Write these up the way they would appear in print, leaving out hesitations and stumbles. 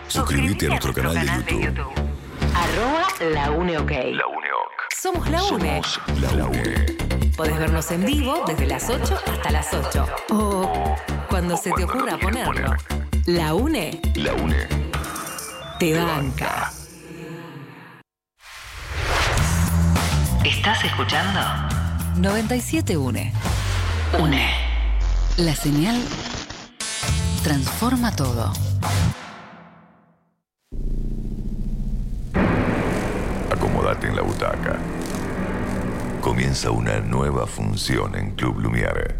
Suscríbete a nuestro canal de YouTube. @LaUneOK. La UNEOK. Somos La UNE. Somos La UNE. Podés vernos en vivo desde las 8 hasta las 8. O cuando se te ocurra ponerlo. La UNE La UNE. te banca. ¿Estás escuchando? 97 UNE. UNE. La señal transforma todo. Acomódate en la butaca. Comienza una nueva función en Club Lumière.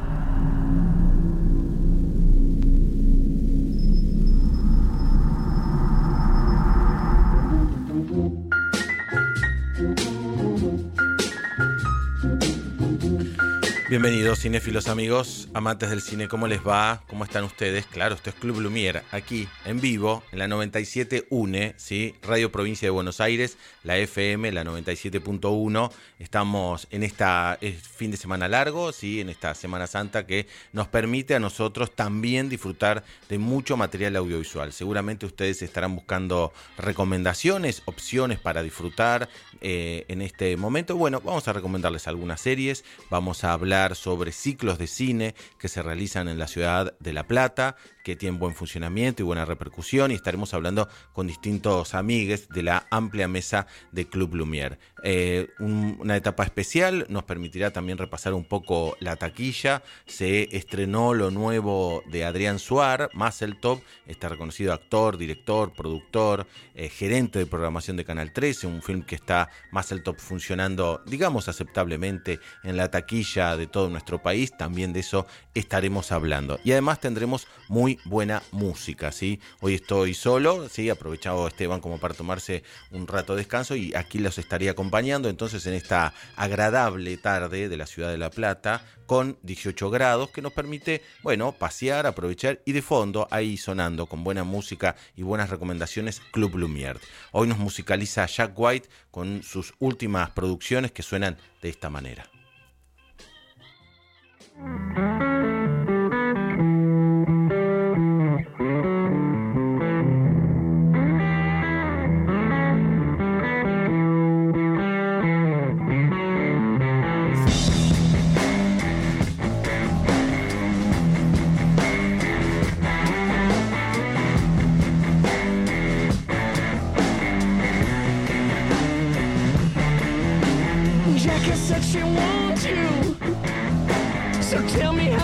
Bienvenidos, cinéfilos amigos, amantes del cine, ¿cómo les va? ¿Cómo están ustedes? Claro, esto es Club Lumière, aquí, en vivo, en la 97 UNE, ¿sí? Radio Provincia de Buenos Aires, la FM, la 97.1. Estamos en esta fin de semana largo, ¿sí? En esta Semana Santa que nos permite a nosotros también disfrutar de mucho material audiovisual. Seguramente ustedes estarán buscando recomendaciones, opciones para disfrutar en este momento. Bueno, vamos a recomendarles algunas series, vamos a hablar sobre ciclos de cine que se realizan en la ciudad de La Plata, que tienen buen funcionamiento y buena repercusión, y estaremos hablando con distintos amigues de la amplia mesa de Club Lumière. Una etapa especial nos permitirá también repasar un poco la taquilla. Se estrenó lo nuevo de Adrián Suar, Muscle Top, este reconocido actor, director, productor, gerente de programación de Canal 13, un film que está Muscle Top funcionando, digamos, aceptablemente en la taquilla de todo nuestro país. También de eso estaremos hablando. Y además tendremos muy buena música, ¿sí? Hoy estoy solo, ¿sí? Aprovechado Esteban como para tomarse un rato de descanso y aquí los estaría acompañando entonces en esta agradable tarde de la ciudad de La Plata con 18 grados que nos permite, bueno, pasear, aprovechar y de fondo ahí sonando con buena música y buenas recomendaciones Club Lumière. Hoy nos musicaliza Jack White con sus últimas producciones que suenan de esta manera. Jackie said she wants you, so tell me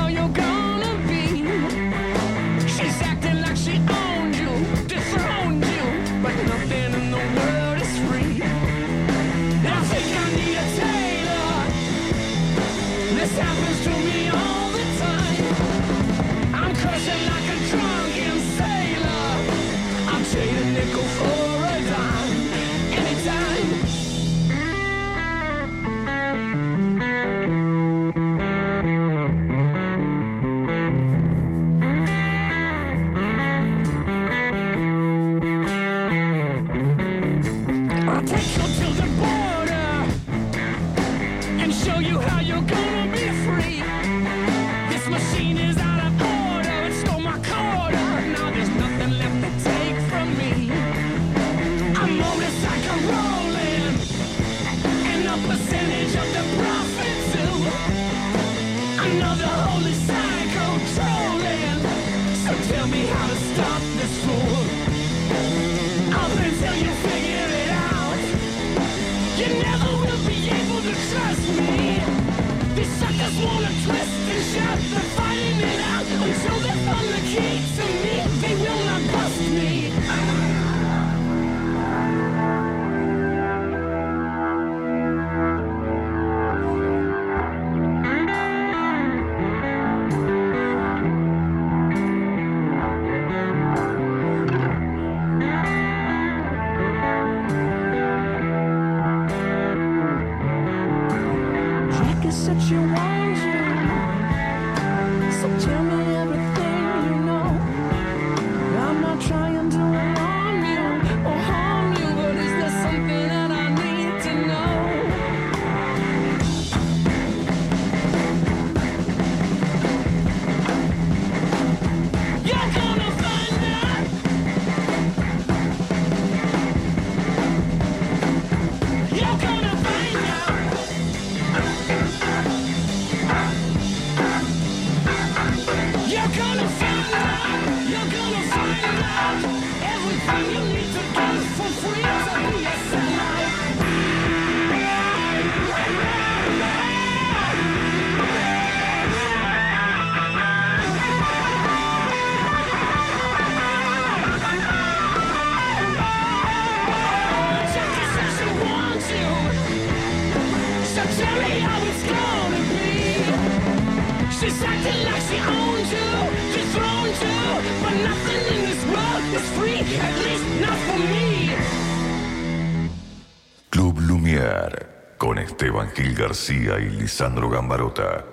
She's acting like she owns you, she throws you, but nothing in this world is free, at least not for me. Club Lumière, con Esteban Gil García y Lisandro Gambarota.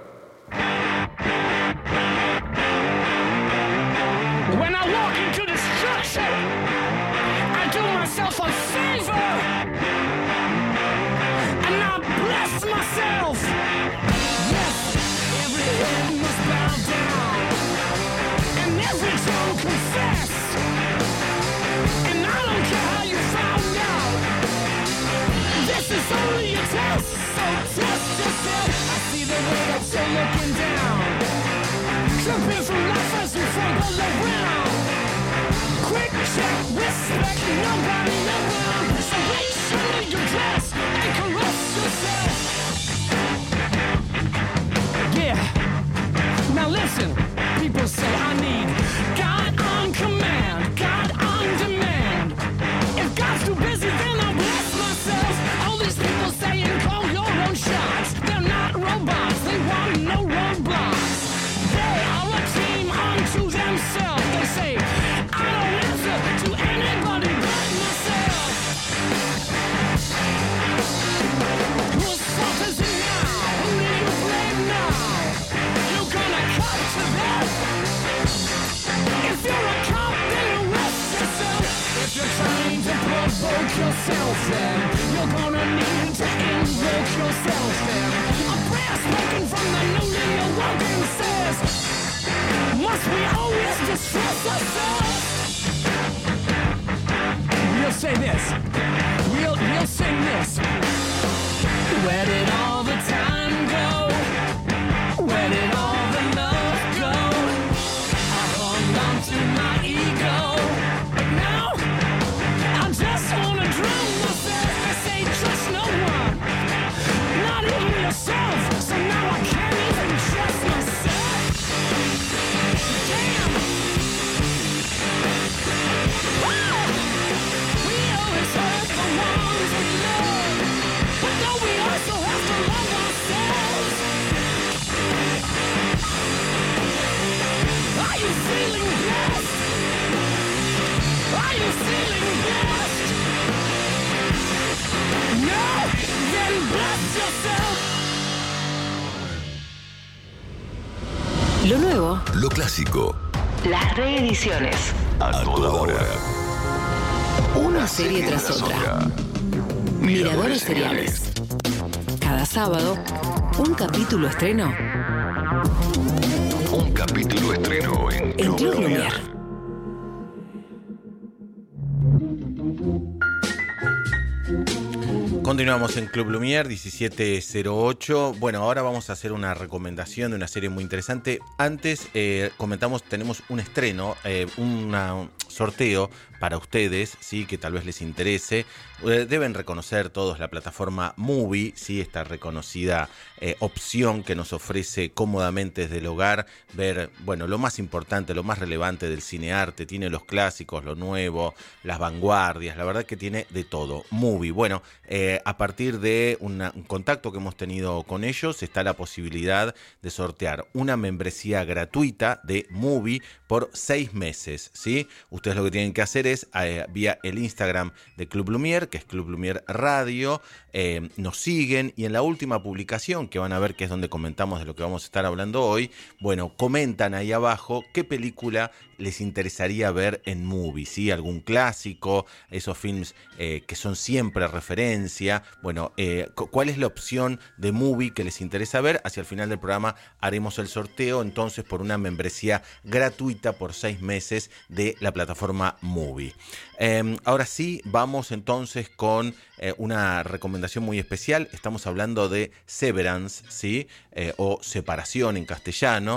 When I walk into this structure, I do myself a favor, and I bless myself. Every tongue confess, and I don't care how you found out. This is only a test, so test yourself. I see the way that you're looking down, tripping from life as we fall around. Quick check, respect, nobody around. So reach under your dress and caress yourself. Yeah, now listen. People say I need God on command, God on demand. If God's too busy, then I'll bless myself. All these people saying call your own shots. They're not robots, they want no roadblocks. They are a team unto themselves. They say I don't answer to anybody but myself. Whose fault is it now? Who do you blame now? You're gonna cut to that. If you're a cop, then arrest yourself. If you're trying to provoke yourself, then you're gonna need to invoke yourself. Then a prayer spoken from the newly awoken says, must we always distress ourselves? We'll say this. We'll sing this. Where did all the time go? Where did all the love go? I hung on to my ego, but now I just wanna drown myself. I say trust no one, not even yourself. So now I can't even trust myself. Damn. Ah! We always hurt the ones we love, but don't we also have to love ourselves? Are you feeling blessed? Are you feeling blessed? No? Then bless yourself. Lo nuevo, Lo clásico, las reediciones. a toda hora. Una serie tras otra. Miradores seriales. Cada sábado, un capítulo estreno Un capítulo estreno en en Club Lumière. Lumière. Continuamos en Club Lumière 1708. Bueno, ahora vamos a hacer una recomendación de una serie muy interesante. Antes comentamos, tenemos un estreno, un sorteo para ustedes, sí, que tal vez les interese. Deben reconocer todos la plataforma Movie, sí, esta reconocida opción que nos ofrece cómodamente desde el hogar ver, bueno, lo más importante, lo más relevante del cinearte. Tiene los clásicos, lo nuevo, las vanguardias, la verdad que tiene de todo. Movie, bueno, a partir de un contacto que hemos tenido con ellos, está la posibilidad de sortear una membresía gratuita de Movie por 6 meses, ¿sí? Ustedes lo que tienen que hacer es, vía el Instagram de Club Lumière, que es Club Lumière Radio, nos siguen, y en la última publicación, que van a ver que es donde comentamos de lo que vamos a estar hablando hoy, bueno, comentan ahí abajo qué película les interesaría ver en Movie, ¿sí? Algún clásico, esos films que son siempre referencia. Bueno, ¿cuál es la opción de Movie que les interesa ver? Hacia el final del programa haremos el sorteo, entonces, por una membresía gratuita por 6 meses de la plataforma Movie. Ahora sí, vamos entonces con una recomendación muy especial. Estamos hablando de Severance, ¿sí? O Separación en castellano.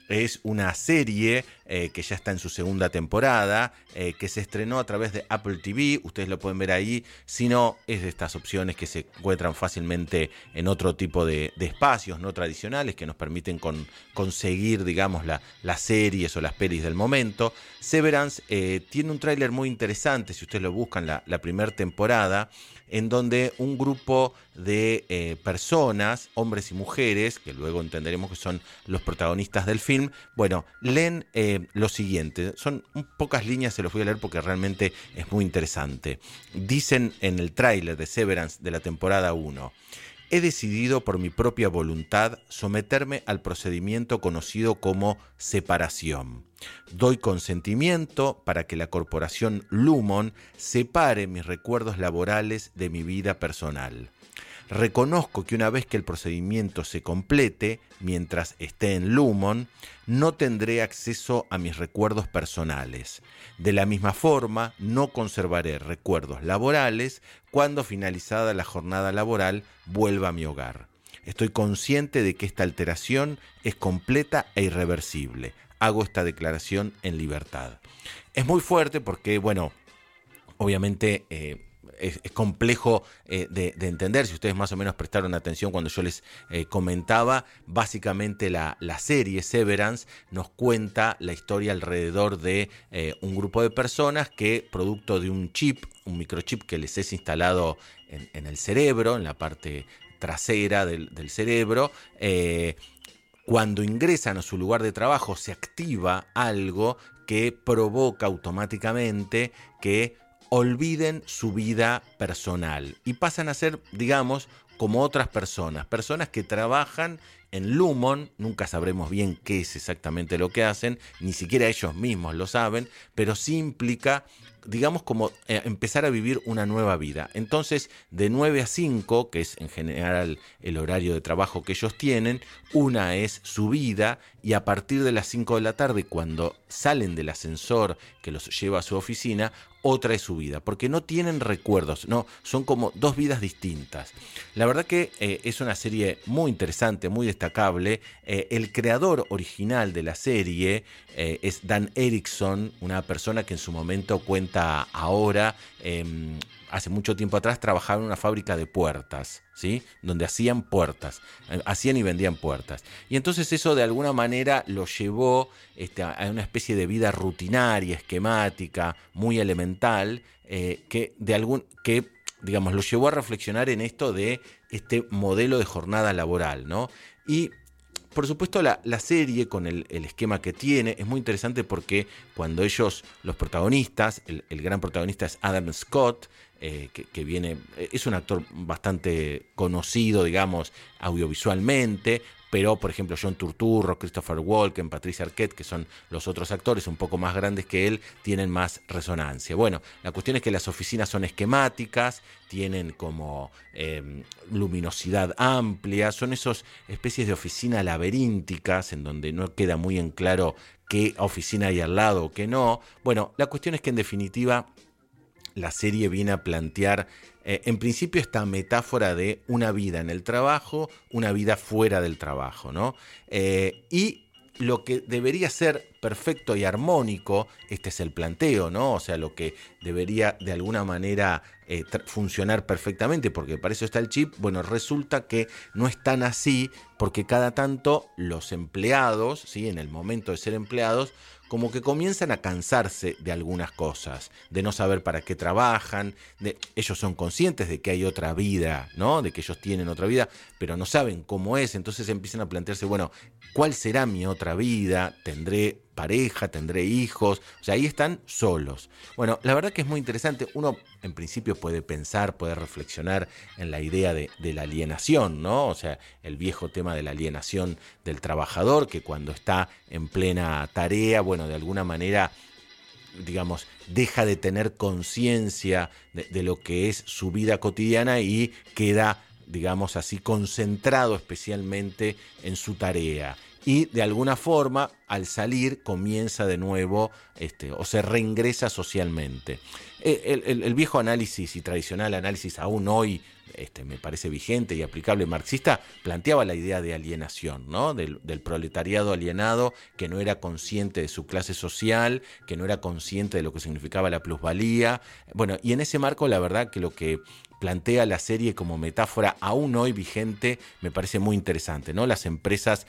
es una serie que ya está en su segunda temporada, que se estrenó a través de Apple TV. Ustedes lo pueden ver ahí. Si no, es de estas opciones que se encuentran fácilmente en otro tipo de espacios no tradicionales que nos permiten conseguir, digamos, las series o las pelis del momento. Severance tiene un tráiler muy interesante, si ustedes lo buscan, la primera temporada, en donde un grupo de personas, hombres y mujeres, que luego entenderemos que son los protagonistas del film, bueno, leen lo siguiente. Son pocas líneas, se los voy a leer porque realmente es muy interesante. Dicen en el tráiler de Severance de la temporada 1: he decidido por mi propia voluntad someterme al procedimiento conocido como separación. Doy consentimiento para que la corporación Lumon separe mis recuerdos laborales de mi vida personal. Reconozco que una vez que el procedimiento se complete, mientras esté en Lumon, no tendré acceso a mis recuerdos personales. De la misma forma, no conservaré recuerdos laborales cuando, finalizada la jornada laboral, vuelva a mi hogar. Estoy consciente de que esta alteración es completa e irreversible. Hago esta declaración en libertad. Es muy fuerte porque, bueno, obviamente es complejo de entender. Si ustedes más o menos prestaron atención cuando yo les comentaba, básicamente la serie Severance nos cuenta la historia alrededor de un grupo de personas que, producto de un microchip que les es instalado en el cerebro, en la parte trasera del cerebro, cuando ingresan a su lugar de trabajo se activa algo que provoca automáticamente que olviden su vida personal y pasan a ser, digamos, como otras personas que trabajan en Lumon. Nunca sabremos bien qué es exactamente lo que hacen, ni siquiera ellos mismos lo saben, pero sí implica, digamos, como empezar a vivir una nueva vida. Entonces, de 9 a 5, que es en general el horario de trabajo que ellos tienen, una es su vida, y a partir de las 5 de la tarde, cuando salen del ascensor que los lleva a su oficina, otra es su vida, porque no tienen recuerdos, no, son como dos vidas distintas. La verdad que es una serie muy interesante, muy destacable. El creador original de la serie es Dan Erickson, una persona que en su momento cuenta ahora, hace mucho tiempo atrás trabajaba en una fábrica de puertas, ¿sí? Donde hacían puertas, hacían y vendían puertas. Y entonces eso de alguna manera lo llevó a una especie de vida rutinaria, esquemática, muy elemental, que digamos, lo llevó a reflexionar en esto de este modelo de jornada laboral, ¿no? Y por supuesto la serie, con el esquema que tiene, es muy interesante porque cuando ellos, los protagonistas, el gran protagonista es Adam Scott, que viene, es un actor bastante conocido, digamos, audiovisualmente, pero por ejemplo John Turturro, Christopher Walken, Patricia Arquette, que son los otros actores un poco más grandes que él, tienen más resonancia. Bueno, la cuestión es que las oficinas son esquemáticas, tienen como luminosidad amplia, son esas especies de oficinas laberínticas en donde no queda muy en claro qué oficina hay al lado o qué no. Bueno, la cuestión es que en definitiva la serie viene a plantear en principio esta metáfora de una vida en el trabajo, una vida fuera del trabajo, ¿no? Y lo que debería ser perfecto y armónico, este es el planteo, ¿no? O sea, lo que debería de alguna manera funcionar perfectamente, porque para eso está el chip, bueno, resulta que no es tan así, porque cada tanto los empleados, ¿sí? En el momento de ser empleados, como que comienzan a cansarse de algunas cosas, de no saber para qué trabajan, ellos son conscientes de que hay otra vida, ¿no? De que ellos tienen otra vida, pero no saben cómo es, entonces empiezan a plantearse, bueno, ¿cuál será mi otra vida? ¿Tendré pareja? ¿Tendré hijos? O sea, ahí están solos. Bueno, la verdad que es muy interesante. Uno en principio puede pensar, puede reflexionar en la idea de la alienación, ¿no? O sea, el viejo tema de la alienación del trabajador, que cuando está en plena tarea, bueno, de alguna manera, digamos, deja de tener conciencia de lo que es su vida cotidiana y queda, digamos así, concentrado especialmente en su tarea. Y de alguna forma, al salir comienza de nuevo o se reingresa socialmente. El viejo análisis y tradicional análisis aún hoy me parece vigente y aplicable marxista, planteaba la idea de alienación, ¿no? Del proletariado alienado que no era consciente de su clase social, que no era consciente de lo que significaba la plusvalía. Bueno, y en ese marco la verdad que lo que plantea la serie como metáfora aún hoy vigente me parece muy interesante, ¿no? Las empresas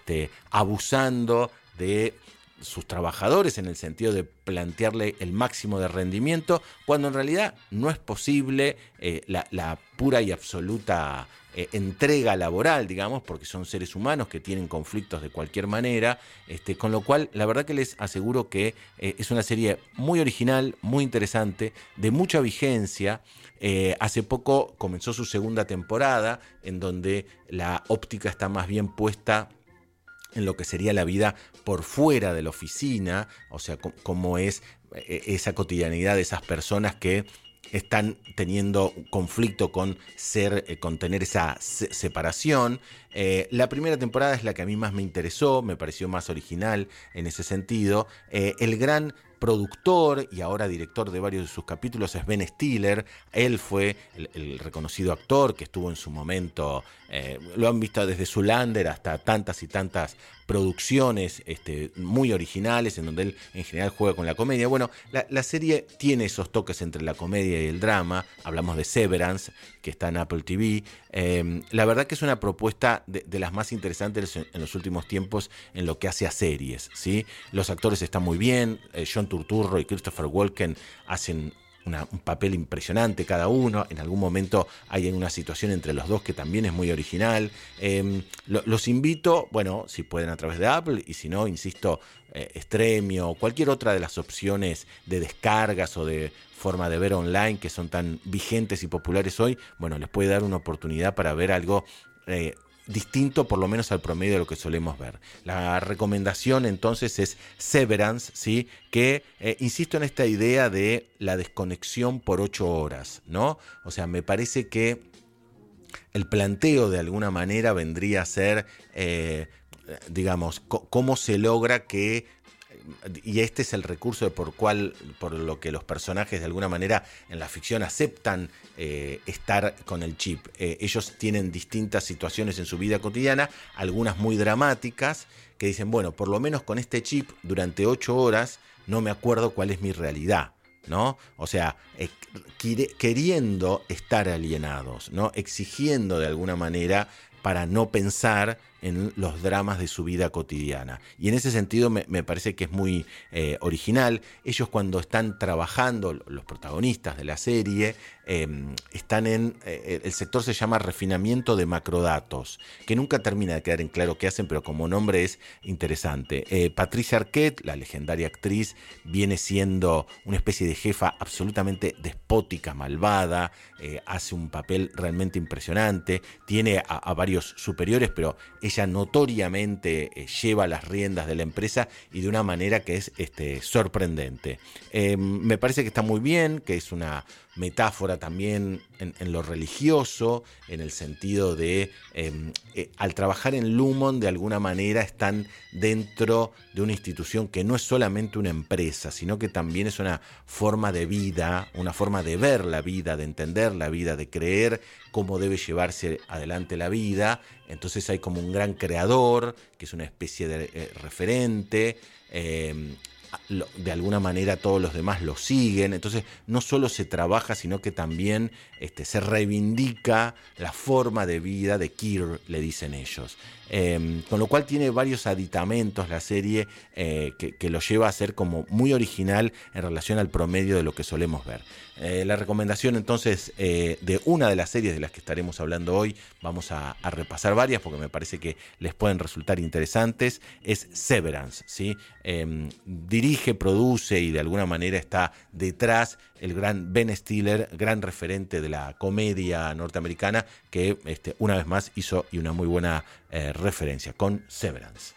abusando de sus trabajadores en el sentido de plantearle el máximo de rendimiento, cuando en realidad no es posible la pura y absoluta entrega laboral, digamos, porque son seres humanos que tienen conflictos de cualquier manera, con lo cual la verdad que les aseguro que es una serie muy original, muy interesante, de mucha vigencia. Hace poco comenzó su segunda temporada, en donde la óptica está más bien puesta en lo que sería la vida por fuera de la oficina, o sea, cómo es esa cotidianidad de esas personas que están teniendo conflicto con tener esa separación. La primera temporada es la que a mí más me interesó, me pareció más original en ese sentido. El gran productor y ahora director de varios de sus capítulos es Ben Stiller. Él fue el reconocido actor que estuvo en su momento, lo han visto desde Zoolander hasta tantas y tantas producciones muy originales en donde él en general juega con la comedia. Bueno, la serie tiene esos toques entre la comedia y el drama. Hablamos de Severance, que está en Apple TV. La verdad que es una propuesta de las más interesantes en los últimos tiempos en lo que hace a series, ¿sí? Los actores están muy bien. John Turturro y Christopher Walken hacen un papel impresionante cada uno. En algún momento hay una situación entre los dos que también es muy original. Los invito, bueno, si pueden a través de Apple, y si no, insisto, Stremio o cualquier otra de las opciones de descargas o de forma de ver online que son tan vigentes y populares hoy, bueno, les puede dar una oportunidad para ver algo distinto por lo menos al promedio de lo que solemos ver. La recomendación entonces es Severance, ¿sí? Que insisto en esta idea de la desconexión por 8 horas, ¿no? O sea, me parece que el planteo de alguna manera vendría a ser, digamos, cómo se logra que, y este es el recurso por lo que los personajes de alguna manera en la ficción aceptan estar con el chip. Ellos tienen distintas situaciones en su vida cotidiana, algunas muy dramáticas, que dicen, bueno, por lo menos con este chip durante 8 horas no me acuerdo cuál es mi realidad, ¿no? O sea, queriendo estar alienados, ¿no? Exigiendo de alguna manera para no pensar en los dramas de su vida cotidiana. Y en ese sentido me parece que es muy original. Ellos cuando están trabajando, los protagonistas de la serie, están en... el sector se llama refinamiento de macrodatos, que nunca termina de quedar en claro qué hacen, pero como nombre es interesante. Patricia Arquette, la legendaria actriz, viene siendo una especie de jefa absolutamente despótica, malvada, hace un papel realmente impresionante, tiene a varios superiores, pero ella notoriamente lleva las riendas de la empresa y de una manera que es sorprendente. Me parece que está muy bien, que es una metáfora también en lo religioso, en el sentido de al trabajar en Lumon de alguna manera están dentro de una institución que no es solamente una empresa, sino que también es una forma de vida, una forma de ver la vida, de entender la vida, de creer cómo debe llevarse adelante la vida. Entonces hay como un gran creador, que es una especie de referente, de alguna manera todos los demás lo siguen. Entonces no solo se trabaja, sino que también se reivindica la forma de vida de Keir, le dicen ellos. Con lo cual tiene varios aditamentos la serie que lo lleva a ser como muy original en relación al promedio de lo que solemos ver. La recomendación entonces de una de las series de las que estaremos hablando hoy, vamos a repasar varias porque me parece que les pueden resultar interesantes, es Severance, ¿sí? Dirige, produce y de alguna manera está detrás el gran Ben Stiller, gran referente de la comedia norteamericana, que una vez más hizo y una muy buena referencia con Severance.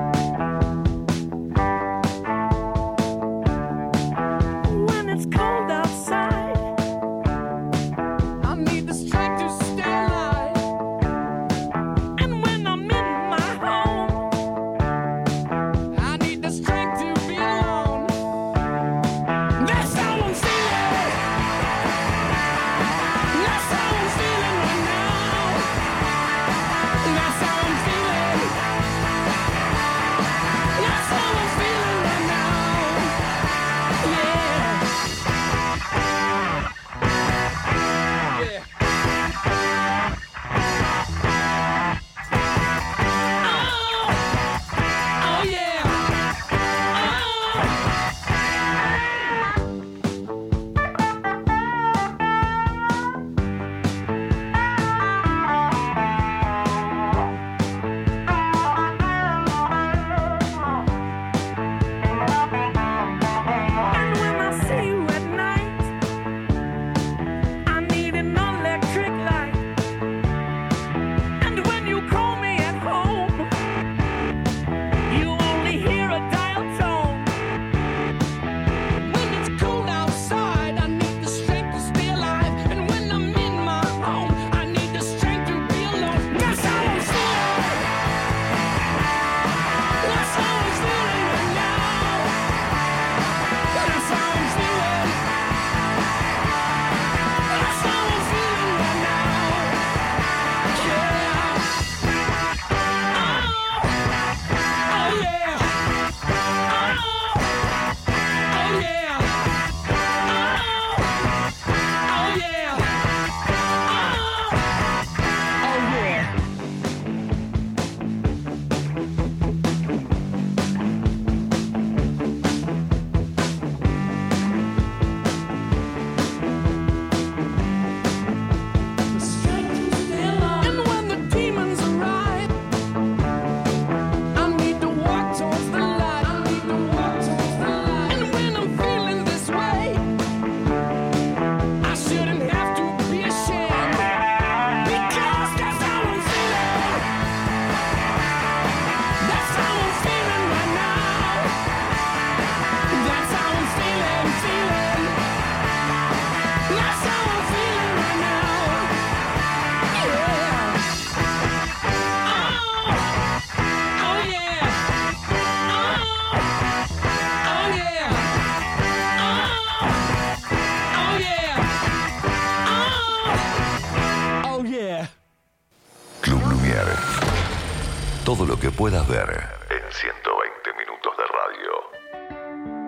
When it's cold Lumière. Todo lo que puedas ver en 120 minutos de radio.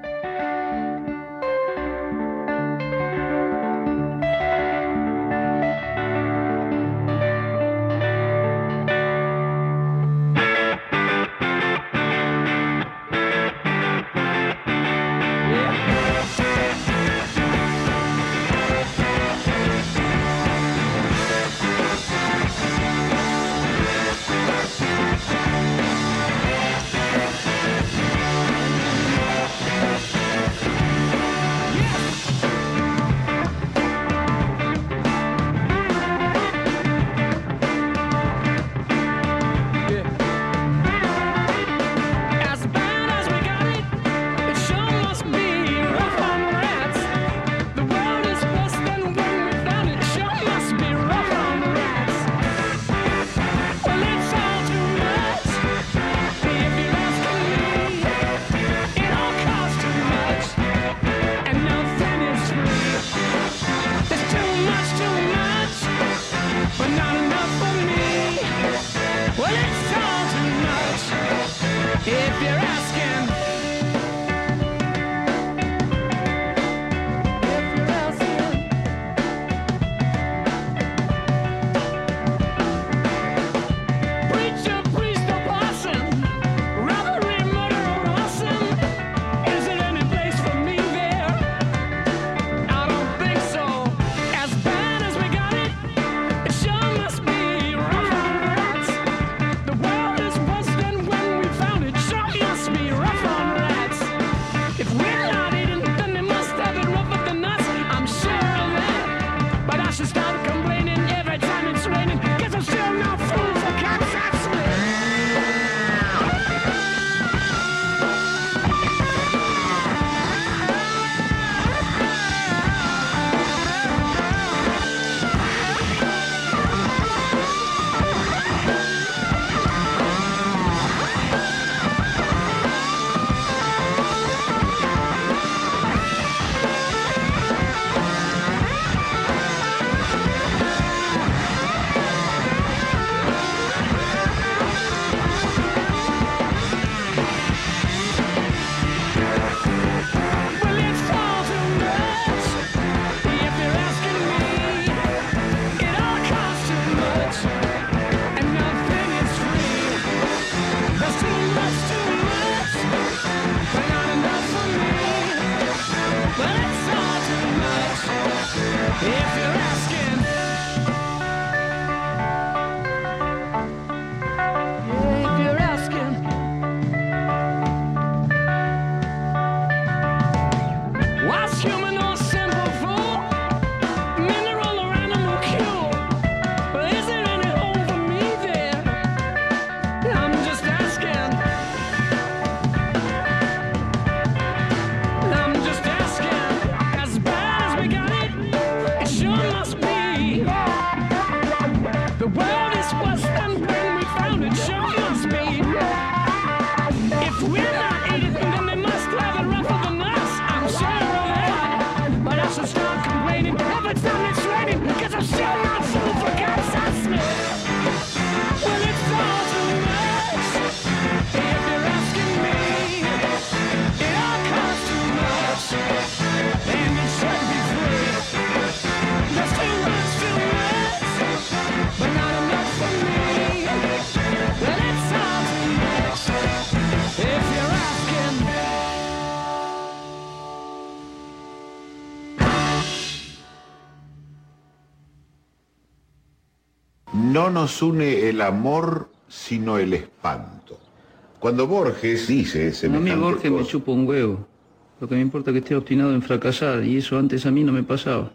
No nos une el amor, sino el espanto. Cuando Borges dice semejante A mí Borges me chupa un huevo. Lo que me importa es que esté obstinado en fracasar, y eso antes a mí no me pasaba.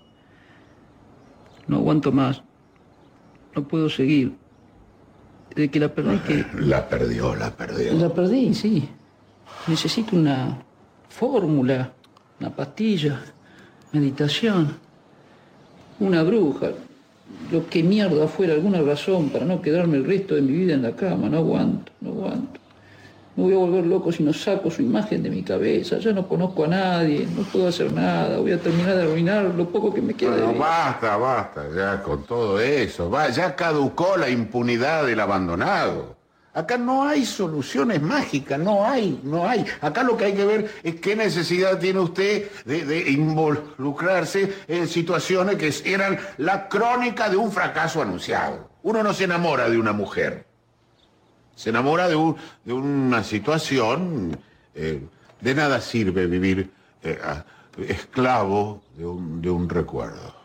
No aguanto más. No puedo seguir. Desde que la perdí que... La perdió. La perdí, sí. Necesito una fórmula, una pastilla, meditación, una bruja, lo que mierda fuera, alguna razón para no quedarme el resto de mi vida en la cama. No aguanto. Me voy a volver loco si no saco su imagen de mi cabeza. Ya no conozco a nadie, no puedo hacer nada. Voy a terminar de arruinar lo poco que me queda de vida. Basta ya con todo eso. Ya caducó la impunidad del abandonado. Acá no hay soluciones mágicas, no hay. Acá lo que hay que ver es qué necesidad tiene usted de involucrarse en situaciones que eran la crónica de un fracaso anunciado. Uno no se enamora de una mujer. Se enamora de una situación. De nada sirve vivir esclavo de un recuerdo.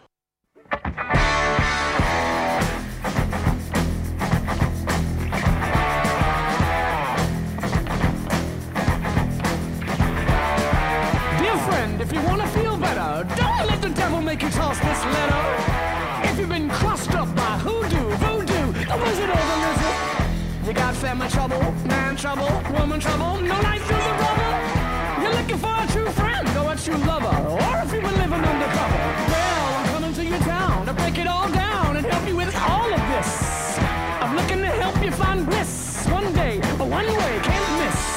If you want to feel better, don't let the devil make you toss this letter. If you've been crossed up by voodoo, the wizard or the lizard, you got family trouble, man trouble, woman trouble, no life through the rubble. You're looking for a true friend or a true lover, or if you've been living undercover. Well, I'm coming to your town to break it all down and help you with all of this. I'm looking to help you find bliss. One day, one way, can't miss.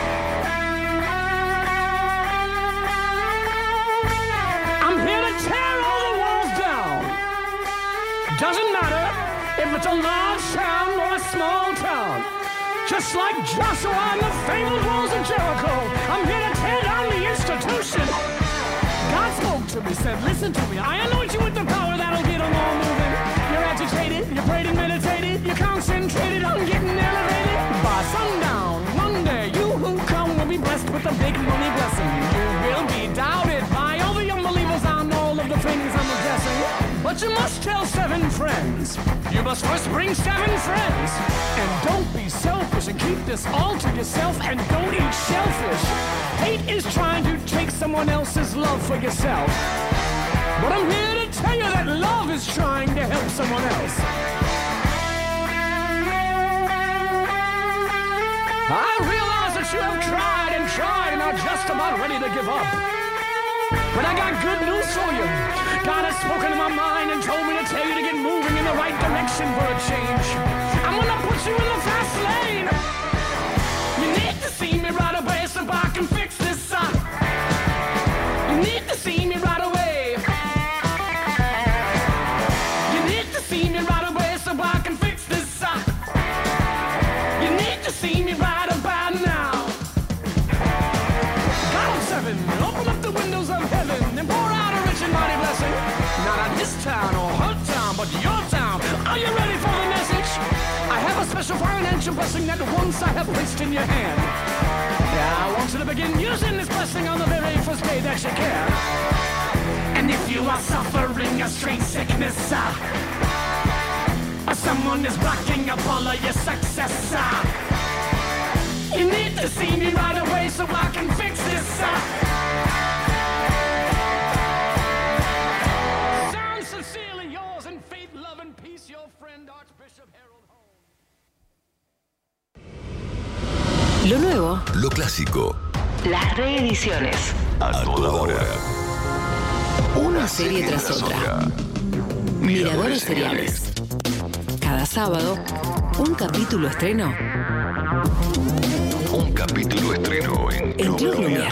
Doesn't matter if it's a large town or a small town. Just like Joshua and the fabled walls of Jericho, I'm here to tear down the institution. God spoke to me, said, listen to me. I anoint you with the power that'll get them all moving. You're agitated, you're prayed and meditated, you're concentrated on getting elevated. By sundown, one day, you who come will be blessed with a big money blessing. You will be doubted by all the unbelievers on all of the things I'm addressing. But you must tell 7 friends. You must first bring 7 friends. And don't be selfish and keep this all to yourself and don't eat shellfish. Hate is trying to take someone else's love for yourself. But I'm here to tell you that love is trying to help someone else. I realize that you have tried and are just about ready to give up. But I got good news for you. God has spoken to my mind and told me to tell you to get moving in the right direction for a change. I'm gonna put you in the fast lane. You need to see me right away so I can fix this up. You need to see me right away. You need to see me right away so I can fix this up. You need to see me right about now. God of 7, open up the windows of heaven and pour out a rich and mighty blessing. Not on this town or her town, but your town. Are you ready for the message? I have a special financial blessing that once I have placed in your hand. Yeah, I want you to begin using this blessing on the very first day that you can. And if you are suffering a strange sickness, or someone is blocking up all of your success, you need to see me right away so I can fix this. Sounds sincerely yours in faith, love, and peace, your friend Archbishop Harold Holmes. Lo nuevo, Lo clásico, las reediciones, a toda hora. Una serie tras otra. Miradores seriales. Cada sábado, un capítulo estreno. Un capítulo estreno en En Club Lumière.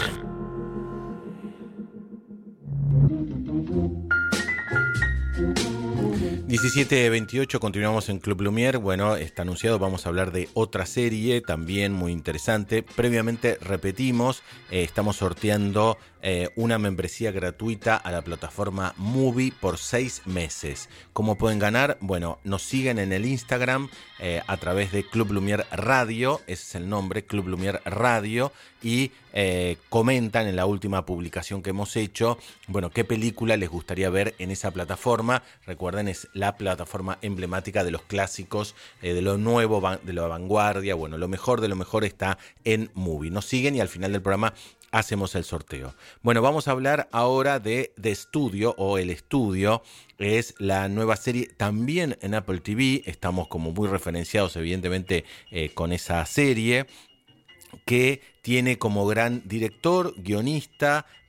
...17:28, continuamos en Club Lumière. Bueno, está anunciado, vamos a hablar de otra serie también muy interesante. Previamente repetimos, estamos sorteando una membresía gratuita a la plataforma Movie por 6 meses. ¿Cómo pueden ganar? Bueno, nos siguen en el Instagram a través de Club Lumière Radio, ese es el nombre, Club Lumière Radio, y comentan en la última publicación que hemos hecho, bueno, qué película les gustaría ver en esa plataforma. Recuerden, es la plataforma emblemática de los clásicos, de lo nuevo, de la vanguardia. Bueno, lo mejor de lo mejor está en Movie. Nos siguen y al final del programa hacemos el sorteo. Bueno, vamos a hablar ahora de The Studio o El Estudio. Es la nueva serie también en Apple TV. Estamos como muy referenciados evidentemente con esa serie, que tiene como gran director, guionista,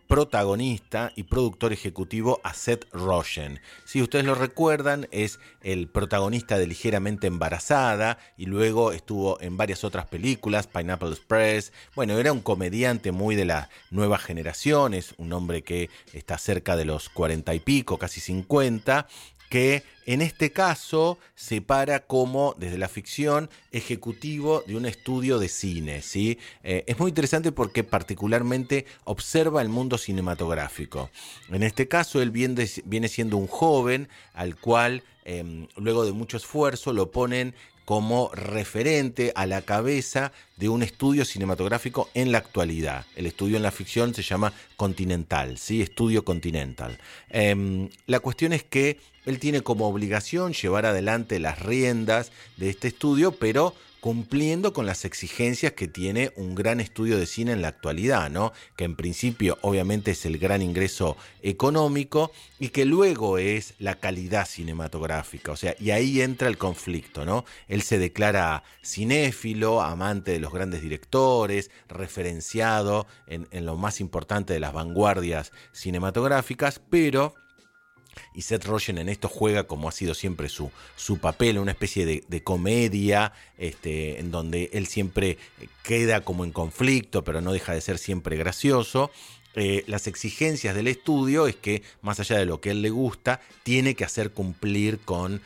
protagonista y productor ejecutivo a Seth Rogen. Si ustedes lo recuerdan, es el protagonista de Ligeramente Embarazada y luego estuvo en varias otras películas, Pineapple Express. Bueno, era un comediante muy de la nueva generación, es un hombre que está cerca de los 40 y pico, casi 50, que en este caso se para como, desde la ficción, ejecutivo de un estudio de cine, ¿sí? Es muy interesante porque particularmente observa el mundo cinematográfico. En este caso, él viene siendo un joven al cual, luego de mucho esfuerzo, lo ponen como referente a la cabeza de un estudio cinematográfico en la actualidad. El estudio en la ficción se llama Continental, ¿sí? Estudio Continental. La cuestión es que él tiene como obligación llevar adelante las riendas de este estudio, pero cumpliendo con las exigencias que tiene un gran estudio de cine en la actualidad, ¿no? Que en principio obviamente es el gran ingreso económico y que luego es la calidad cinematográfica, o sea, y ahí entra el conflicto, ¿no? Él se declara cinéfilo, amante de los grandes directores, referenciado en lo más importante de las vanguardias cinematográficas, pero... Y Seth Rogen en esto juega como ha sido siempre su papel, una especie de comedia, en donde él siempre queda como en conflicto, pero no deja de ser siempre gracioso. Las exigencias del estudio es que, más allá de lo que a él le gusta, tiene que hacer cumplir con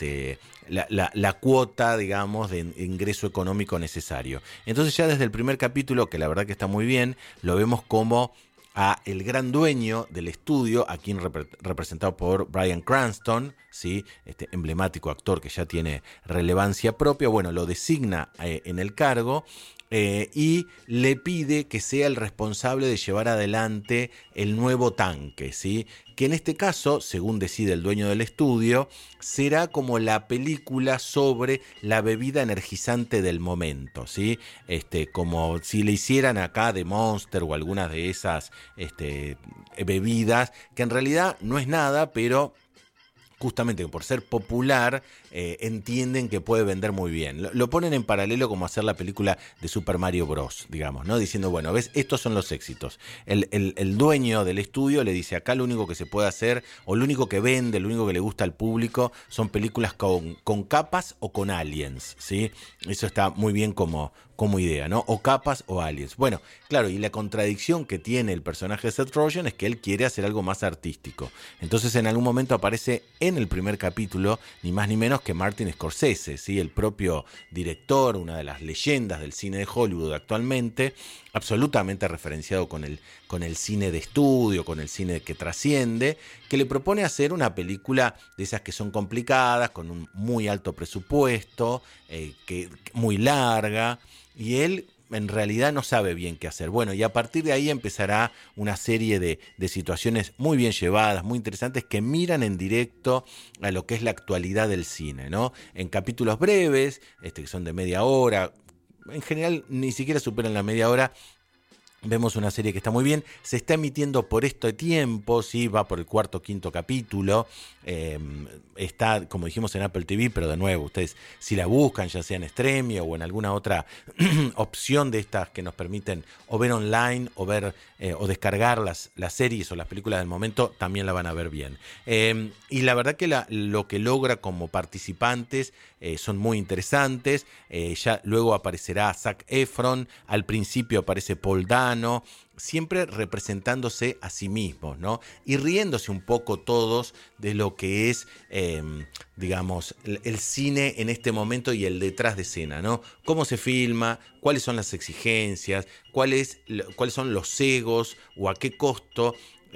la cuota, digamos, de ingreso económico necesario. Entonces ya desde el primer capítulo, que la verdad que está muy bien, lo vemos como a el gran dueño del estudio, aquí representado por Bryan Cranston, ¿sí? Este emblemático actor que ya tiene relevancia propia, bueno, lo designa en el cargo y le pide que sea el responsable de llevar adelante el nuevo tanque, ¿sí? Que en este caso, según decide el dueño del estudio, será como la película sobre la bebida energizante del momento, ¿sí? Como si le hicieran acá de Monster o algunas de esas bebidas, que en realidad no es nada, pero justamente por ser popular, entienden que puede vender muy bien. Lo ponen en paralelo como hacer la película de Super Mario Bros., digamos, ¿no? Diciendo, bueno, ves, estos son los éxitos. El dueño del estudio le dice, acá lo único que se puede hacer, o lo único que vende, lo único que le gusta al público, son películas con capas o con aliens, ¿sí? Eso está muy bien como idea, ¿no? O capas o aliens. Bueno, claro, y la contradicción que tiene el personaje de Seth Rogen es que él quiere hacer algo más artístico. Entonces en algún momento aparece en el primer capítulo, ni más ni menos que Martin Scorsese, ¿sí? El propio director, una de las leyendas del cine de Hollywood actualmente, absolutamente referenciado con el cine de estudio, con el cine que trasciende, que le propone hacer una película de esas que son complicadas, con un muy alto presupuesto, muy larga, y él en realidad no sabe bien qué hacer. Bueno, y a partir de ahí empezará una serie de situaciones muy bien llevadas, muy interesantes, que miran en directo a lo que es la actualidad del cine, ¿no? En capítulos breves, que son de media hora, en general ni siquiera superan la media hora. Vemos una serie que está muy bien, se está emitiendo por este tiempo, ¿sí? Va por el cuarto o quinto capítulo, está, como dijimos, en Apple TV, pero de nuevo, ustedes si la buscan, ya sea en Stremio o en alguna otra opción de estas que nos permiten o ver online o ver o descargar las series o las películas del momento, también la van a ver bien. Y la verdad que lo que logra como participantes son muy interesantes. Ya luego aparecerá Zac Efron, al principio aparece Paul Dano, siempre representándose a sí mismos, ¿no? Y riéndose un poco todos de lo que es, digamos, el cine en este momento y el detrás de escena, ¿no? Cómo se filma, cuáles son las exigencias, cuáles son los egos o a qué costo,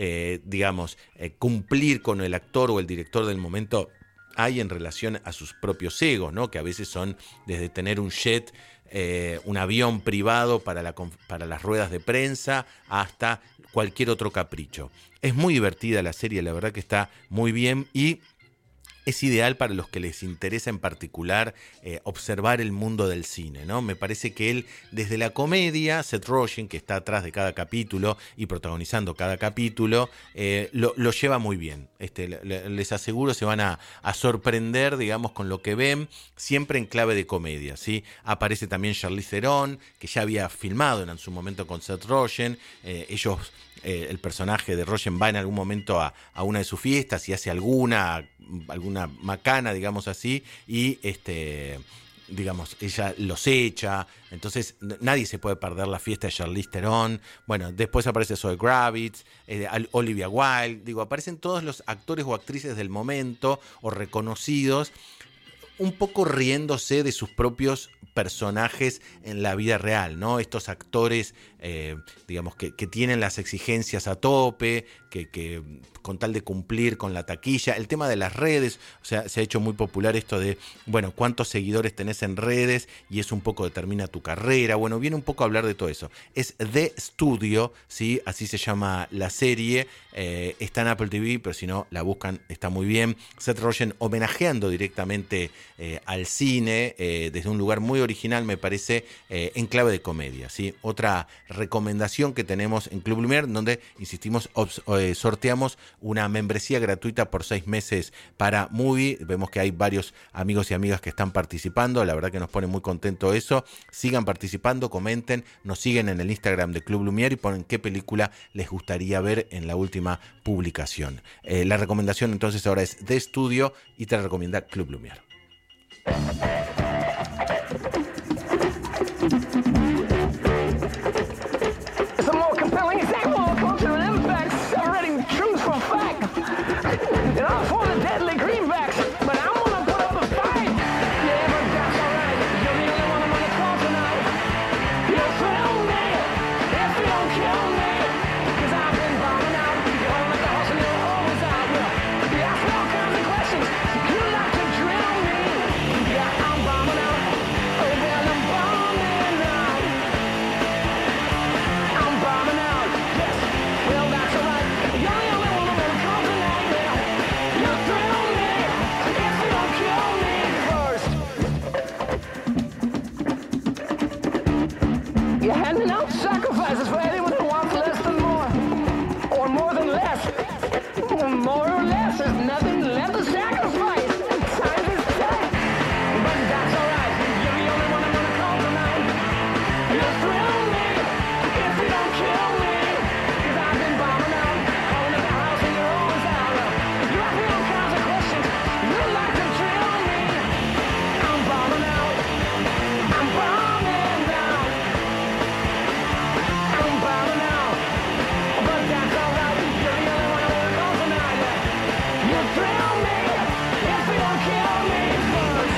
cumplir con el actor o el director del momento hay en relación a sus propios egos, ¿no? Que a veces son desde tener un jet, un avión privado para las ruedas de prensa, hasta cualquier otro capricho. Es muy divertida la serie, la verdad que está muy bien y es ideal para los que les interesa en particular observar el mundo del cine, ¿no? Me parece que él, desde la comedia, Seth Rogen, que está atrás de cada capítulo y protagonizando cada capítulo, lo lleva muy bien. Les aseguro, se van a sorprender, digamos, con lo que ven, siempre en clave de comedia, ¿sí? Aparece también Charlize Theron, que ya había filmado en su momento con Seth Rogen. Ellos el personaje de Rogen va en algún momento a una de sus fiestas y hace alguna macana, digamos así, y digamos, ella los echa, entonces nadie se puede perder la fiesta de Charlize Theron. Bueno, después aparece Zoe Kravitz, Olivia Wilde, digo, aparecen todos los actores o actrices del momento o reconocidos, un poco riéndose de sus propios personajes en la vida real, ¿no? Estos actores, digamos, que tienen las exigencias a tope, que con tal de cumplir con la taquilla. El tema de las redes, o sea, se ha hecho muy popular esto de, bueno, cuántos seguidores tenés en redes y eso un poco determina tu carrera. Bueno, viene un poco a hablar de todo eso. Es The Studio, ¿sí? Así se llama la serie. Está en Apple TV, pero si no, la buscan, está muy bien. Seth Rogen homenajeando directamente al cine, desde un lugar muy original, me parece, en clave de comedia, ¿sí? Otra recomendación que tenemos en Club Lumière, donde, insistimos, sorteamos una membresía gratuita por 6 meses para Movie. Vemos que hay varios amigos y amigas que están participando, la verdad que nos pone muy contento eso. Sigan participando, comenten, nos siguen en el Instagram de Club Lumière y ponen qué película les gustaría ver en la última publicación. La recomendación entonces ahora es The Studio y te recomienda Club Lumière. It's a more compelling example of cultural impact, separating truth from fact. And I'm for the deadly greenbacks, but I'm gonna put up a fight. Yeah, but that's alright. You're the only one I'm gonna call tonight. You'll thrill me if you don't kill me, 'cause I've been bombing out. You're home like a horse and you're always out. You ask me all kinds of questions. You like to drill me. Yeah, I'm bombing out. Oh, well, I'm bombing out. I'm bombing out. Yes, well, that's alright. You're the only one I'm gonna call tonight. Yeah, you thrill me if you don't kill me first. You're handing out sacrifices for anyone who wants less than more, or more than less. More or less, there's nothing left to sacrifice. Time is tight, but that's alright. You're the only one I'm gonna call tonight. You thrill me if you don't kill me, 'cause I've been bombing out, calling at the house and you're always out. You ask me all kinds of questions. You like to drill me. I'm bombing out. I'm bombing out. I'm bombing out, but that's alright. You're the only one I'm gonna call tonight. You thrill me if you don't kill me first.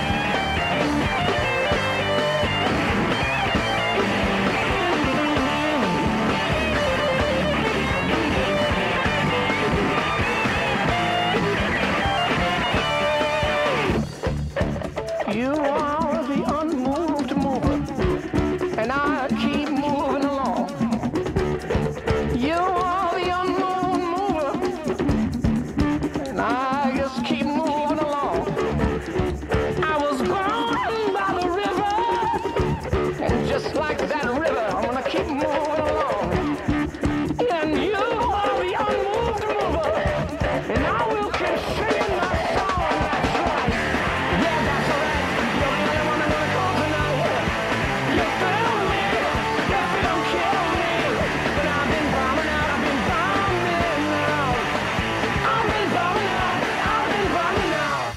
You are the unmoved mover, and I keep moving along. You are the unmoved mover, and I just keep moving along. I was born by the river, and just like that river, I'm gonna keep moving along. And you are the unmoved mover, and I will keep singing my song. That's right. Yeah, that's alright. You're the only one I'm gonna call tonight. You thrill me if you don't kill me, but I've been bombing out. I've been bombing out. I've been bombing out. I've been bombing out.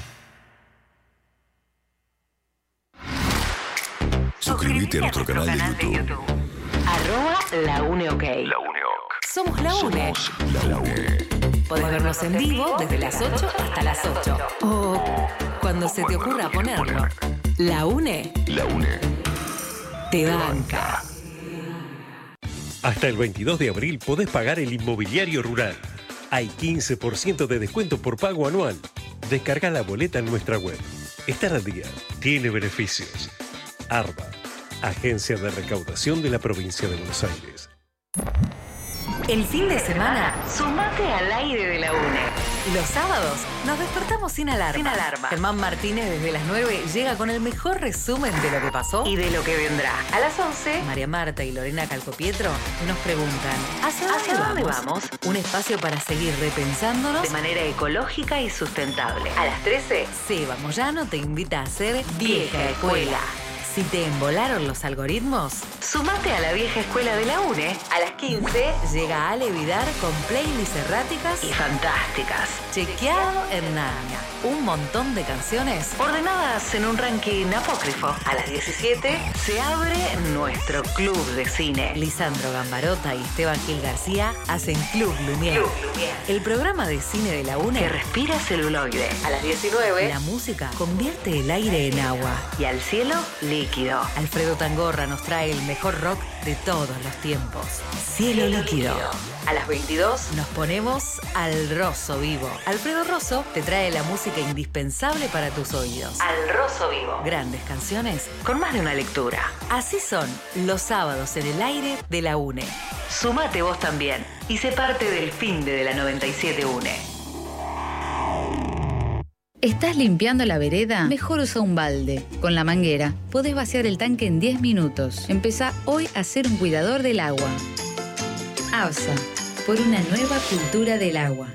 Suscríbete a nuestro canal de YouTube. @LaUneOK. Somos La UNE. La UNE. Podés vernos en vivo desde las 8 hasta las 8. O cuando se te ocurra ponerlo. La UNE La UNE. te banca. Hasta el 22 de abril podés pagar el inmobiliario rural. Hay 15% de descuento por pago anual. Descarga la boleta en nuestra web. Estar al día tiene beneficios. ARBA, Agencia de Recaudación de la Provincia de Buenos Aires. El fin de semana, sumate al aire de La UNE. Los sábados nos despertamos sin alarma. Germán Martínez desde las 9 llega con el mejor resumen de lo que pasó y de lo que vendrá. A las 11, María Marta y Lorena Calcopietro nos preguntan ¿Hacia dónde vamos? Un espacio para seguir repensándonos de manera ecológica y sustentable. A las 13, Seba Moyano te invita a ser vieja escuela. Si te embolaron los algoritmos, sumate a la vieja escuela de la UNE. A las 15 llega Ale Vidar con playlists erráticas y fantásticas. Chequeado en nada. Un montón de canciones ordenadas en un ranking apócrifo. A las 17 se abre nuestro club de cine. Lisandro Gambarota y Esteban Gil García hacen Club Lumière. El programa de cine de la UNE que respira celuloide. A las 19 la música convierte el aire en agua y al cielo líquido. Alfredo Tangorra nos trae el mejor rock de todos los tiempos. Cielo líquido. A las 22 nos ponemos al Rosso Vivo. Alfredo Rosso te trae la música indispensable para tus oídos. Al Rosso Vivo. Grandes canciones con más de una lectura. Así son los sábados en el aire de la UNE. Sumate vos también y sé parte del fin de la 97 UNE. ¿Estás limpiando la vereda? Mejor usa un balde. Con la manguera podés vaciar el tanque en 10 minutos. Empezá hoy a ser un cuidador del agua. ABSA, por una nueva cultura del agua.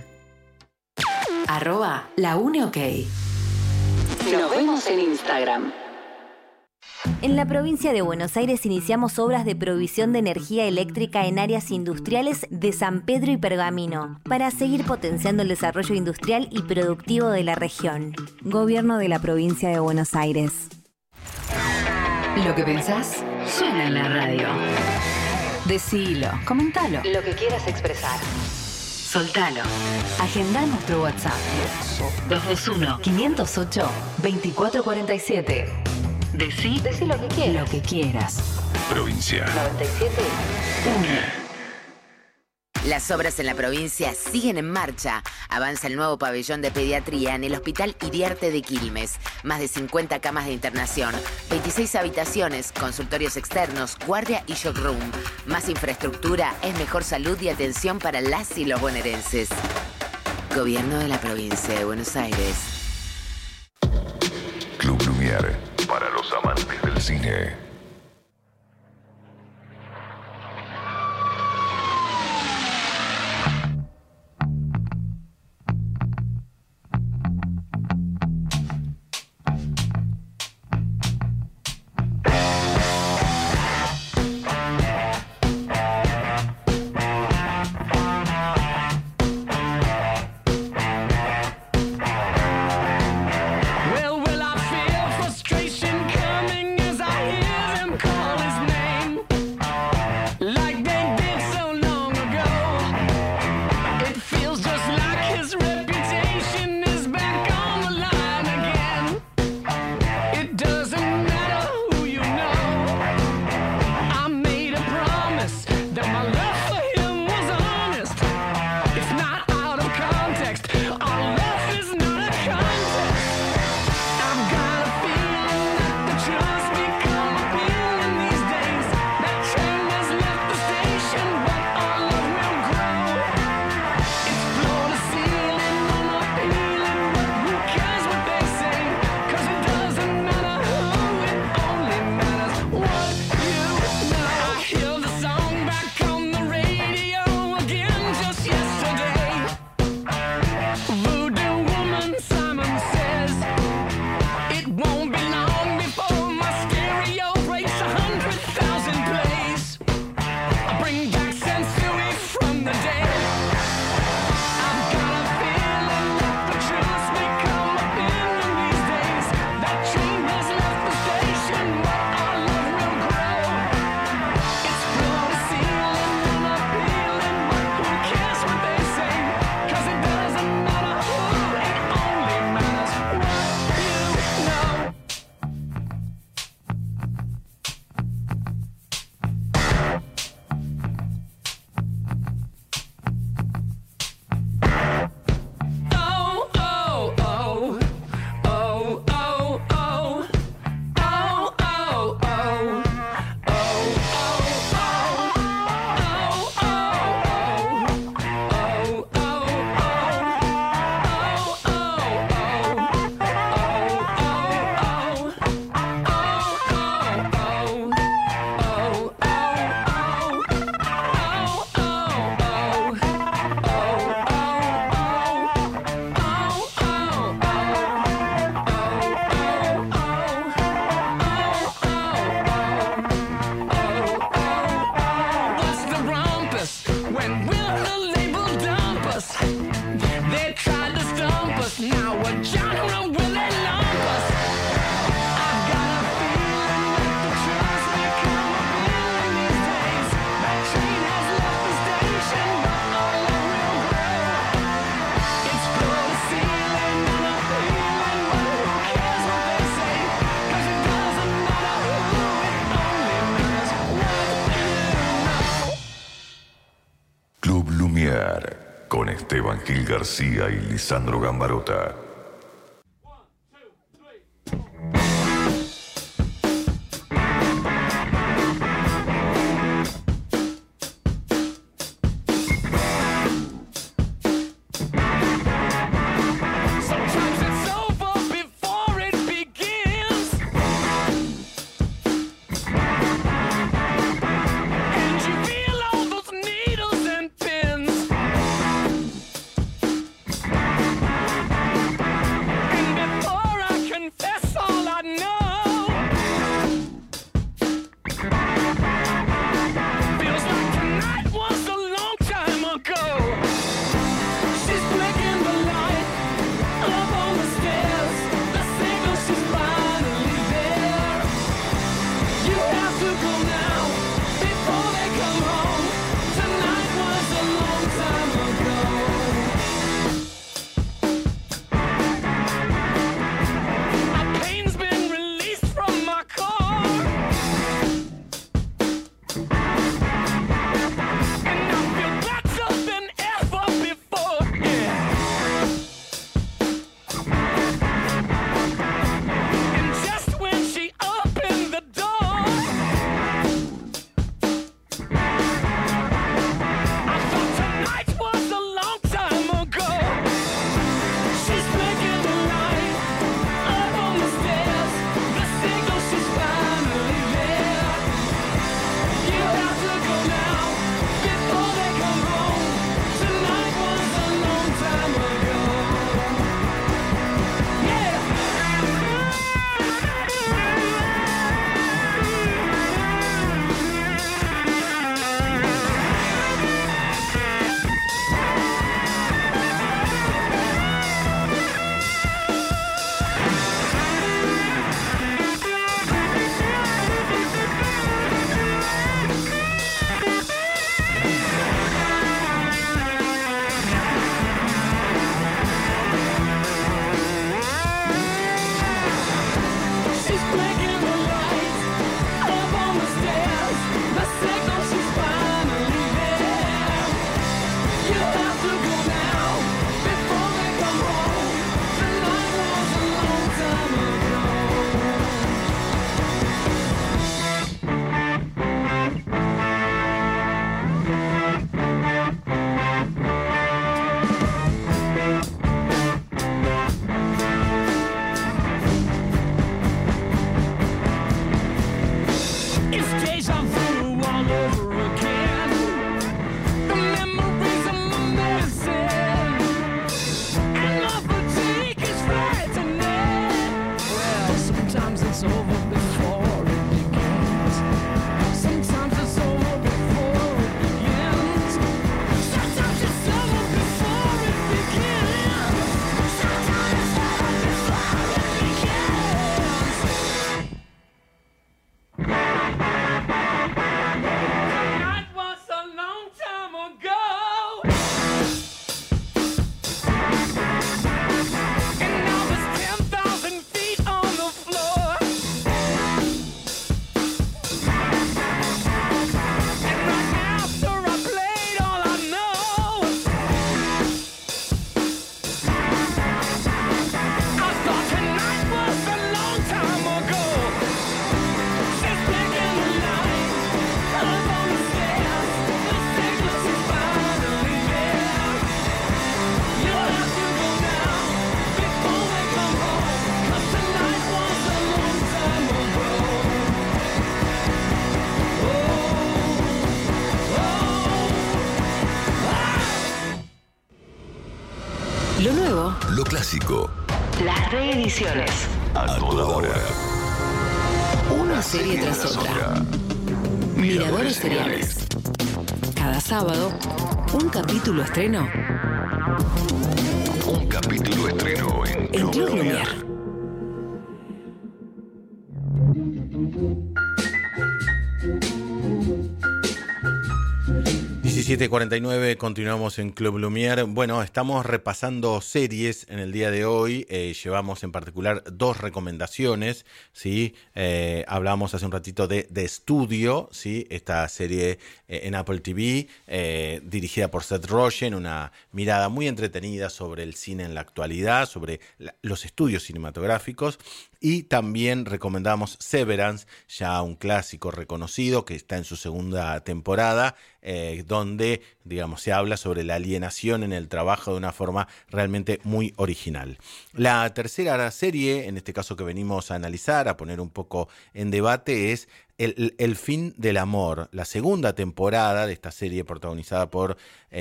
@LaUneOK. Nos vemos en Instagram. En la provincia de Buenos Aires iniciamos obras de provisión de energía eléctrica en áreas industriales de San Pedro y Pergamino para seguir potenciando el desarrollo industrial y productivo de la región. Gobierno de la provincia de Buenos Aires. Lo que pensás suena en la radio. Decilo, comentalo, lo que quieras expresar. Soltalo. Agendá nuestro WhatsApp. 221-508-2447. Decí lo que quieras. Lo que quieras. Provincia 97 UNE. Las obras en la provincia siguen en marcha. Avanza el nuevo pabellón de pediatría en el Hospital Iriarte de Quilmes. Más de 50 camas de internación, 26 habitaciones, consultorios externos, guardia y shock room. Más infraestructura es mejor salud y atención para las y los bonaerenses. Gobierno de la provincia de Buenos Aires. Club Lumière, para los amantes del cine. Well, will I feel frustration coming as I hear Esteban Gil García y Lisandro Gambarota. Lo nuevo. Lo clásico. Las reediciones. A toda hora. Una serie tras otra. Miradores seriales. Cada sábado, un capítulo estreno. Un capítulo estreno en Club Lumière. 17:49, continuamos en Club Lumière. Bueno, estamos repasando series en el día de hoy. Llevamos en particular 2 recomendaciones, ¿sí? Hablábamos hace un ratito de The Studio, ¿sí? Esta serie en Apple TV, dirigida por Seth Rogen, una mirada muy entretenida sobre el cine en la actualidad, sobre los estudios cinematográficos. Y también recomendamos Severance, ya un clásico reconocido que está en su segunda temporada, donde, digamos, se habla sobre la alienación en el trabajo de una forma realmente muy original. La tercera serie, en este caso que venimos a analizar, a poner un poco en debate, es El fin del amor, la segunda temporada de esta serie protagonizada por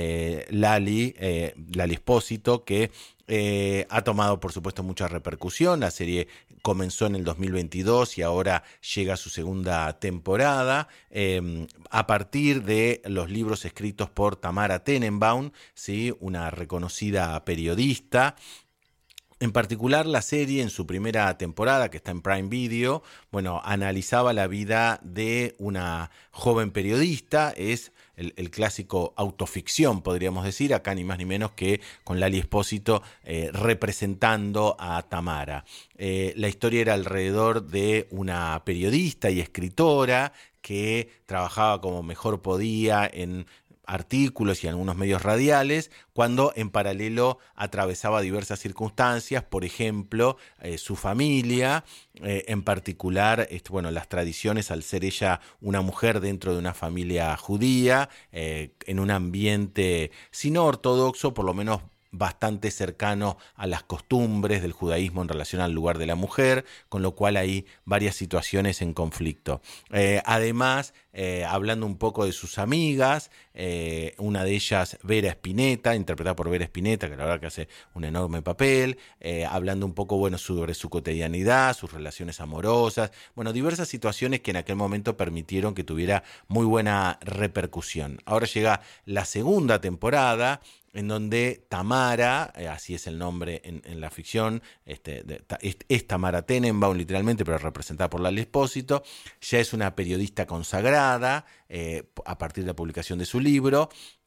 Lali Espósito, que ha tomado, por supuesto, mucha repercusión. La serie comenzó en el 2022 y ahora llega a su segunda temporada, a partir de los libros escritos por Tamara Tenenbaum, ¿sí? Una reconocida periodista. En particular, la serie en su primera temporada, que está en Prime Video, bueno, analizaba la vida de una joven periodista. Es el clásico autoficción, podríamos decir, acá ni más ni menos que con Lali Espósito representando a Tamara. La historia era alrededor de una periodista y escritora que trabajaba como mejor podía en artículos y algunos medios radiales, cuando en paralelo atravesaba diversas circunstancias, por ejemplo, su familia, en particular, bueno, las tradiciones al ser ella una mujer dentro de una familia judía, en un ambiente, si no ortodoxo, por lo menos bastante cercano a las costumbres del judaísmo en relación al lugar de la mujer, con lo cual hay varias situaciones en conflicto. Además, hablando un poco de sus amigas, una de ellas Vera Spinetta, interpretada por Vera Spinetta, que la verdad que hace un enorme papel, hablando un poco, bueno, sobre su cotidianidad, sus relaciones amorosas, bueno, diversas situaciones que en aquel momento permitieron que tuviera muy buena repercusión. Ahora llega la segunda temporada, en donde Tamara, así es el nombre en la ficción, es Tamara Tenenbaum literalmente, pero representada por Lali Espósito, ya es una periodista consagrada a partir de la publicación de su libro,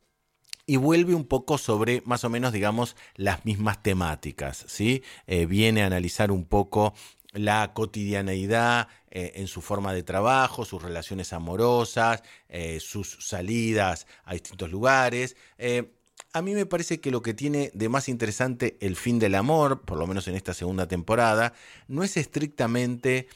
y vuelve un poco sobre, más o menos, digamos, las mismas temáticas, ¿sí? Viene a analizar un poco la cotidianeidad en su forma de trabajo, sus relaciones amorosas, sus salidas a distintos lugares. A mí me parece que lo que tiene de más interesante El fin del amor, por lo menos en esta segunda temporada, no es estrictamente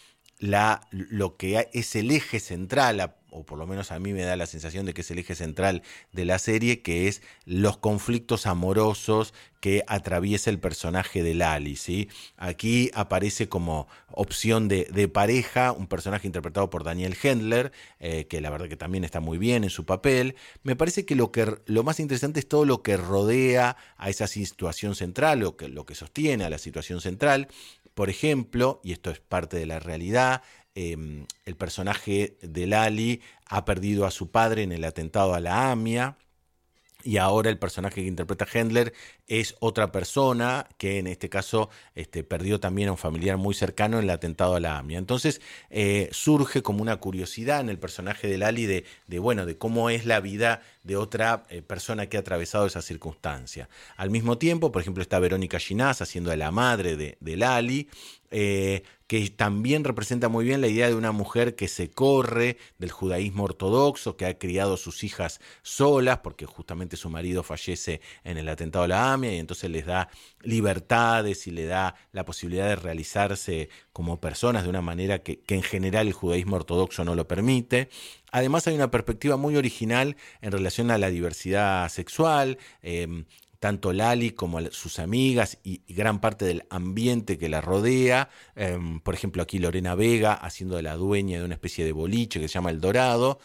lo que es el eje central, o por lo menos a mí me da la sensación de que es el eje central de la serie, que es los conflictos amorosos que atraviesa el personaje de Lali, ¿sí? Aquí aparece como opción de pareja un personaje interpretado por Daniel Hendler, que la verdad que también está muy bien en su papel. Me parece que lo más interesante es todo lo que rodea a esa situación central, lo que sostiene a la situación central. Por ejemplo, y esto es parte de la realidad, el personaje de Lali ha perdido a su padre en el atentado a la AMIA, y ahora el personaje que interpreta Hendler es otra persona que en este caso perdió también a un familiar muy cercano en el atentado a la AMIA. Entonces surge como una curiosidad en el personaje de Lali de cómo es la vida de otra persona que ha atravesado esa circunstancia. Al mismo tiempo, por ejemplo, está Verónica Ginás haciendo de la madre de Lali, que también representa muy bien la idea de una mujer que se corre del judaísmo ortodoxo, que ha criado sus hijas solas, porque justamente su marido fallece en el atentado a la AMIA, y entonces les da libertades y le da la posibilidad de realizarse como personas de una manera que en general el judaísmo ortodoxo no lo permite. Además hay una perspectiva muy original en relación a la diversidad sexual. Tanto Lali como sus amigas y gran parte del ambiente que la rodea. Por ejemplo, aquí Lorena Vega haciendo de la dueña de una especie de boliche que se llama El Dorado.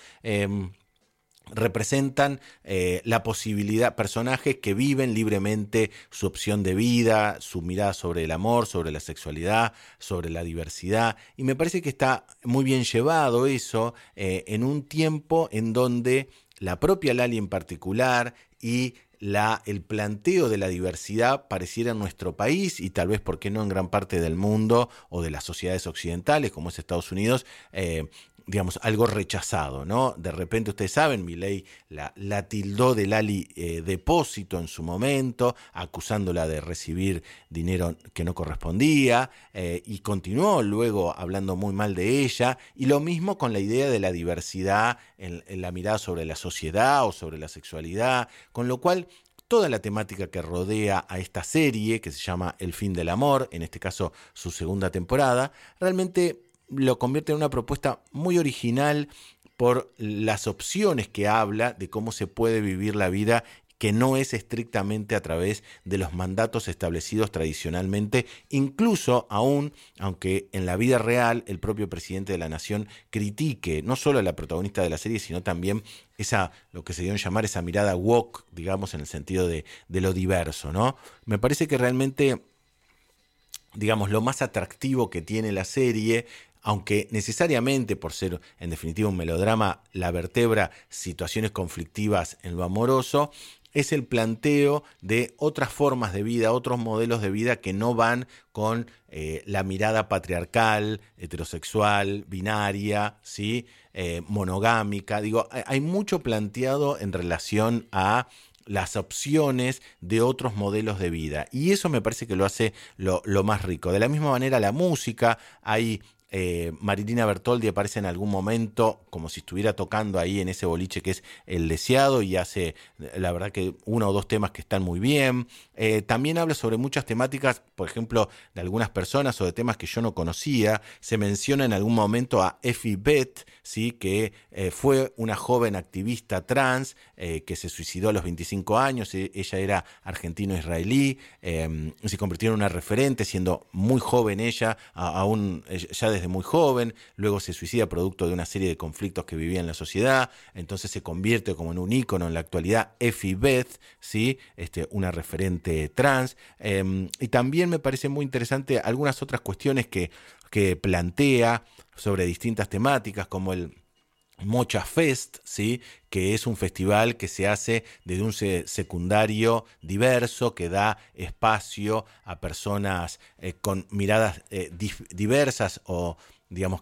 Representan la posibilidad, personajes que viven libremente su opción de vida, su mirada sobre el amor, sobre la sexualidad, sobre la diversidad, y me parece que está muy bien llevado eso en un tiempo en donde la propia Lali en particular y el planteo de la diversidad pareciera en nuestro país, y tal vez, ¿por qué no?, en gran parte del mundo o de las sociedades occidentales, como es Estados Unidos, digamos, algo rechazado, ¿no? De repente, ustedes saben, Milei la tildó del Ali depósito en su momento, acusándola de recibir dinero que no correspondía, y continuó luego hablando muy mal de ella, y lo mismo con la idea de la diversidad en la mirada sobre la sociedad o sobre la sexualidad, con lo cual toda la temática que rodea a esta serie, que se llama El fin del amor, en este caso su segunda temporada, realmente lo convierte en una propuesta muy original por las opciones que habla de cómo se puede vivir la vida, que no es estrictamente a través de los mandatos establecidos tradicionalmente, incluso aún, aunque en la vida real el propio presidente de la nación critique no solo a la protagonista de la serie, sino también lo que se dio en llamar esa mirada woke, digamos, en el sentido de lo diverso, ¿no? Me parece que realmente, digamos, lo más atractivo que tiene la serie, aunque necesariamente por ser en definitiva un melodrama la vertebra situaciones conflictivas en lo amoroso, es el planteo de otras formas de vida, otros modelos de vida que no van con la mirada patriarcal, heterosexual, binaria, ¿sí? Monogámica. Digo, hay mucho planteado en relación a las opciones de otros modelos de vida, y eso me parece que lo hace lo más rico. De la misma manera, la música, hay Marilina Bertoldi aparece en algún momento como si estuviera tocando ahí en ese boliche que es El Deseado, y hace, la verdad, que 1 o 2 temas que están muy bien. También habla sobre muchas temáticas, por ejemplo, de algunas personas o de temas que yo no conocía. Se menciona en algún momento a Effie Beth, ¿sí? Que fue una joven activista trans que se suicidó a los 25 años. Ella era argentino-israelí, se convirtió en una referente siendo muy joven ella, aún ya desde muy joven. Luego se suicida producto de una serie de conflictos que vivía en la sociedad, entonces se convierte como en un ícono en la actualidad, Effie Beth, ¿sí? Una referente trans. Y también me parece muy interesante algunas otras cuestiones que plantea sobre distintas temáticas, como el Mocha Fest, ¿sí? Que es un festival que se hace desde un secundario diverso, que da espacio a personas con miradas diversas, o digamos